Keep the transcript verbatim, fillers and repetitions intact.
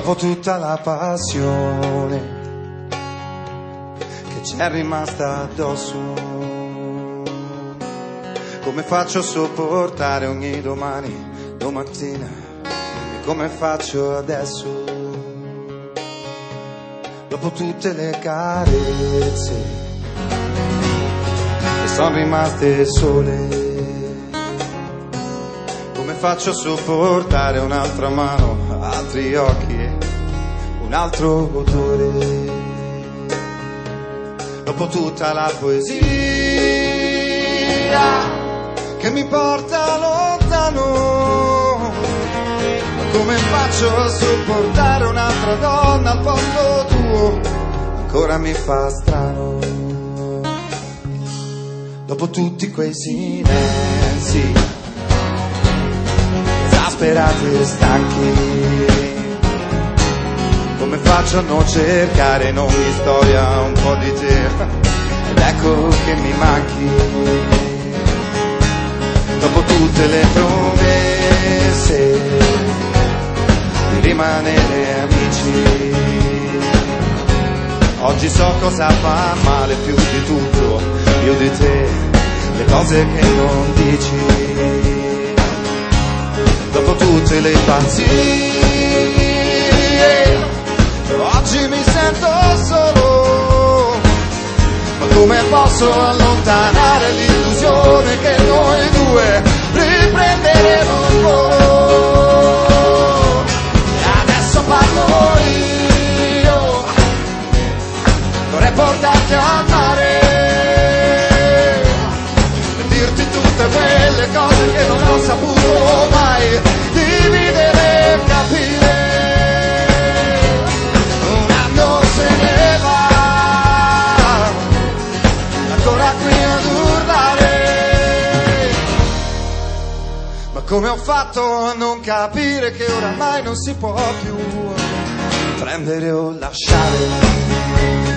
dopo tutta la passione che c'è rimasta addosso, come faccio a sopportare ogni domani, domattina, e come faccio adesso, dopo tutte le carezze che sono rimaste sole, come faccio a sopportare un'altra mano, altri occhi e un altro odore, dopo tutta la poesia che mi porta lontano, ma come faccio a sopportare un'altra donna al posto tuo, ancora mi fa strano, dopo tutti quei silenzi esasperati e stanchi, come faccio a non cercare in ogni storia un po' di te, ed ecco che mi manchi, dopo tutte le promesse di rimanere amici, oggi so cosa fa male più di tutto, più di te, le cose che non dici, dopo tutte le pazzie oggi mi sento solo, ma come posso allontanare l'illusione che noi due riprenderemo il volo, e adesso parlo io, vorrei portarti al mare e dirti tutte quelle cose che non ho saputo mai dividere e capire. Un anno se ne va, ancora qui ad urlare, ma come ho fatto a non capire che oramai non si può più prendere o lasciare?